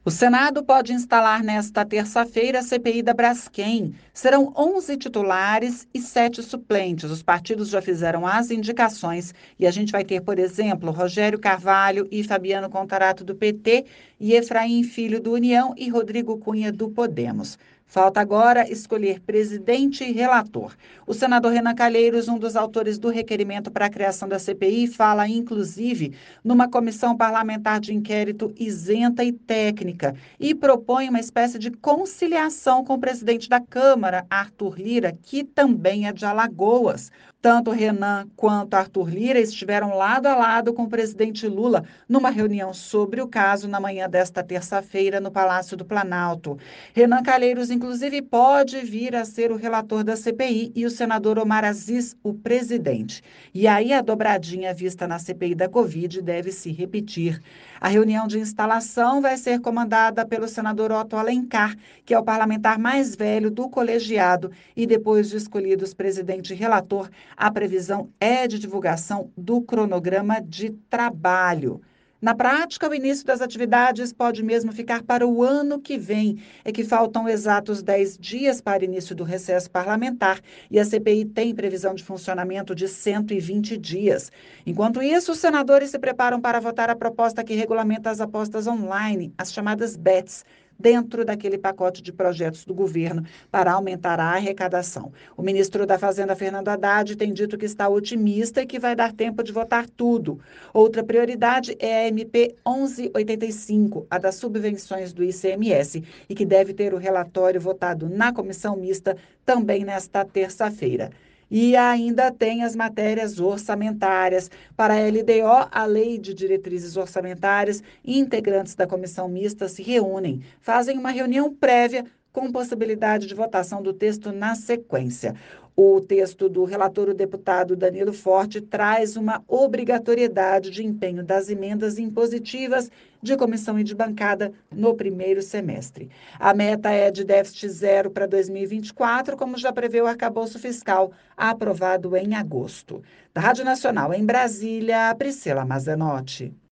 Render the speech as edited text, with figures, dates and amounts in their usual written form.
O Senado pode instalar nesta terça-feira a CPI da Braskem. Serão 11 titulares e 7 suplentes. Os partidos já fizeram as indicações e a gente vai ter, por exemplo, Rogério Carvalho e Fabiano Contarato do PT, e Efraim Filho do União e Rodrigo Cunha do Podemos. Falta agora escolher presidente e relator. O senador Renan Calheiros, um dos autores do requerimento para a criação da CPI, fala, inclusive, numa comissão parlamentar de inquérito isenta e técnica e propõe uma espécie de conciliação com o presidente da Câmara, Arthur Lira, que também é de Alagoas. Tanto Renan quanto Arthur Lira estiveram lado a lado com o presidente Lula numa reunião sobre o caso na manhã desta terça-feira no Palácio do Planalto. Renan Calheiros, inclusive, pode vir a ser o relator da CPI e o senador Omar Aziz, o presidente. E aí a dobradinha vista na CPI da Covid deve se repetir. A reunião de instalação vai ser comandada pelo senador Otto Alencar, que é o parlamentar mais velho do colegiado, e depois de escolhidos presidente e relator, a previsão é de divulgação do cronograma de trabalho. Na prática, o início das atividades pode mesmo ficar para o ano que vem. É que faltam exatos 10 dias para o início do recesso parlamentar e a CPI tem previsão de funcionamento de 120 dias. Enquanto isso, os senadores se preparam para votar a proposta que regulamenta as apostas online, as chamadas BETs, dentro daquele pacote de projetos do governo para aumentar a arrecadação. O ministro da Fazenda, Fernando Haddad, tem dito que está otimista e que vai dar tempo de votar tudo. Outra prioridade é a MP 1185, a das subvenções do ICMS, e que deve ter o relatório votado na comissão mista também nesta terça-feira. E ainda tem as matérias orçamentárias. Para a LDO, a Lei de Diretrizes Orçamentárias, integrantes da comissão mista se reúnem, fazem uma reunião prévia com possibilidade de votação do texto na sequência. O texto do relator, o deputado Danilo Forte, traz uma obrigatoriedade de empenho das emendas impositivas de comissão e de bancada no primeiro semestre. A meta é de déficit zero para 2024, como já prevê o arcabouço fiscal, aprovado em agosto. Da Rádio Nacional em Brasília, Priscila Mazenotti.